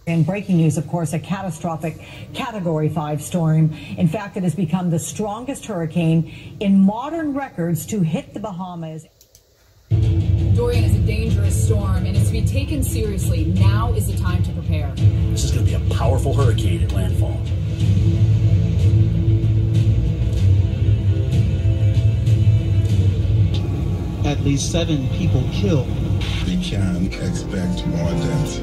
In breaking news, of course, a catastrophic Category 5 storm. In fact, it has become the strongest hurricane in modern records to hit the Bahamas. Dorian is a dangerous storm and is to be taken seriously. Now is the time to prepare. This is going to be a powerful hurricane at landfall. At least 7 people killed. We can expect more deaths.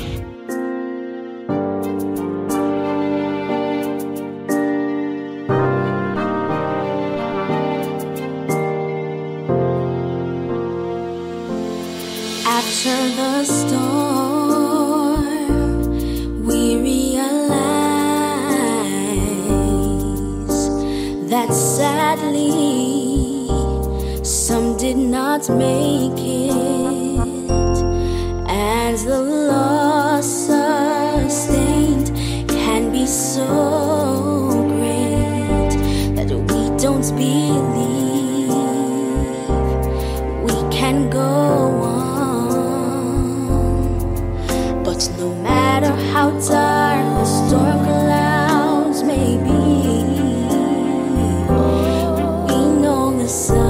After the storm, we realize that sadly some did not make it, and the loss sustained can be so great that we don't believe we can go on. But no matter how dark the storm clouds may be, we know the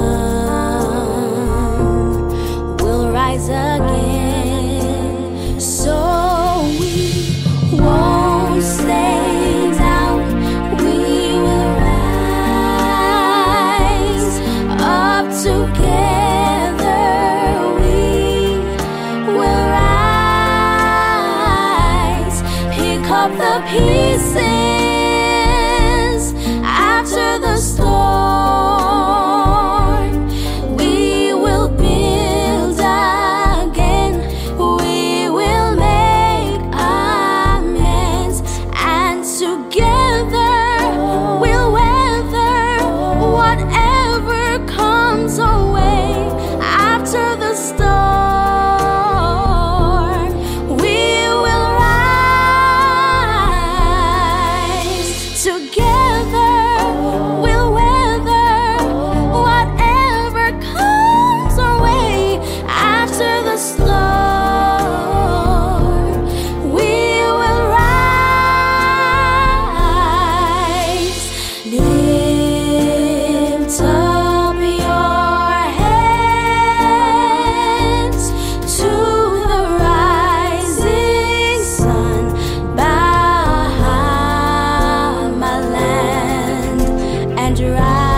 sun will rise again. So we won't stay down, we will rise up together. We will rise, pick up the pieces after the storm. We will build again, we will make amends, and together we'll weather whatever comes our way after the storm. We will rise together, we'll weather whatever comes our way after the storm. We will rise. Lift up your hands to the rising sun, Bahama land, and rise.